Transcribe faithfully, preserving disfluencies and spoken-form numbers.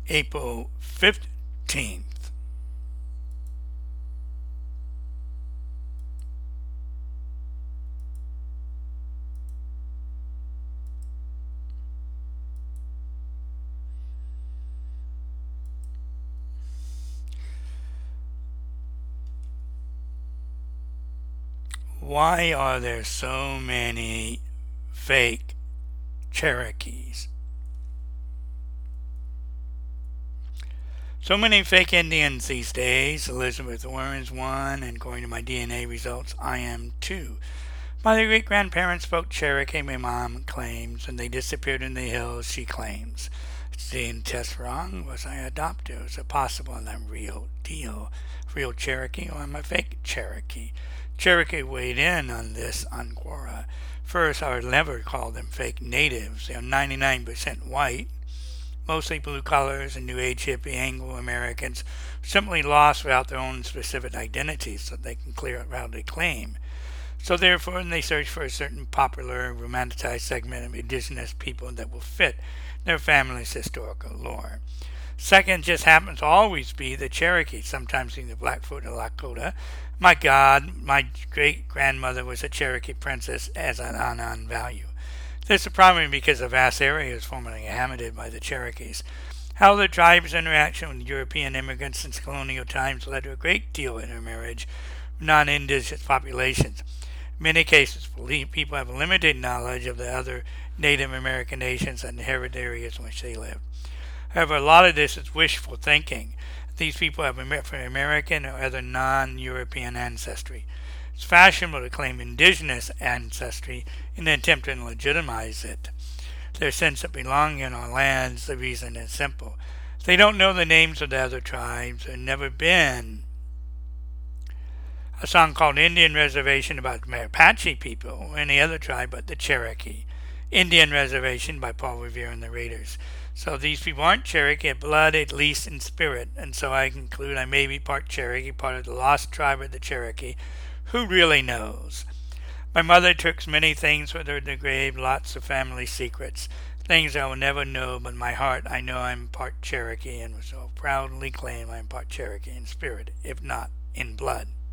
April fifteenth. Why are there so many fake Cherokees? So many fake Indians these days. Elizabeth Warren's one, and according to my D N A results, I am two. My great grandparents spoke Cherokee, my mom claims, and they disappeared in the hills, she claims. Is the D N A test wrong? Was I adopted? Was it possible I'm real deal? Real Cherokee or am I fake Cherokee? Cherokee weighed in on this on Quora. First, I would never call them fake natives. They are ninety-nine percent white, mostly blue collars and New Age hippie Anglo Americans, simply lost without their own specific identities so they can clear up how they claim. So therefore, they search for a certain popular, romanticized segment of indigenous people that will fit their family's historical lore. Second, just happens to always be the Cherokee, sometimes in the Blackfoot or Lakota. My God, my great-grandmother was a Cherokee princess as an unknown value. This is probably because the vast areas formerly inhabited by the Cherokees. How the tribe's interaction with European immigrants since colonial times led to a great deal of intermarriage with non-indigenous populations. In many cases, people have limited knowledge of the other Native American nations and inherited areas in which they live. However, a lot of this is wishful thinking. These people have American or other non-European ancestry. It's fashionable to claim indigenous ancestry in an attempt to legitimize it. Their sense of belonging in our lands, the reason is simple. They don't know the names of the other tribes. There's never been a song called Indian Reservation about the Apache people or any other tribe but the Cherokee. Indian Reservation by Paul Revere and the Raiders. So these people aren't Cherokee at blood, at least in spirit, and so I conclude I may be part Cherokee, part of the lost tribe of the Cherokee. Who really knows? My mother took many things with her to the grave, lots of family secrets, things I will never know, but in my heart I know I'm part Cherokee and will so proudly claim I'm part Cherokee in spirit, if not in blood.